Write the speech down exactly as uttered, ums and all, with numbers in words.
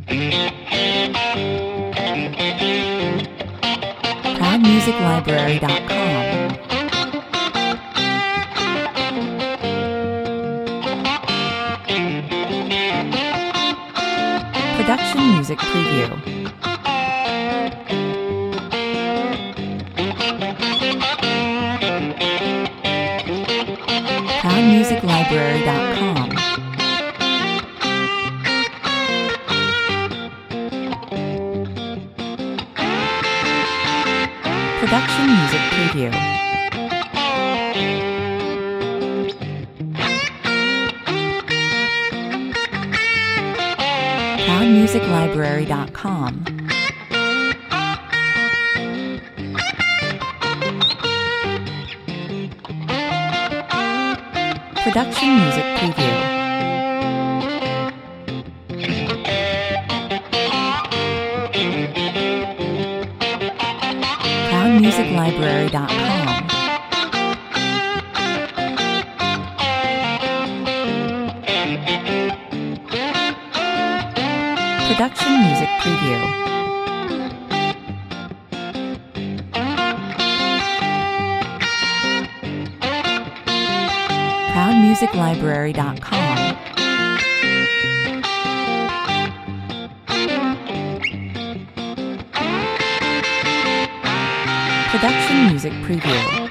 proud music library dot com. Production music preview. proud music library dot com. Production music preview. proud music library dot com. Production music preview. proud music library dot com. Production music preview. proud music library dot com. Production music preview.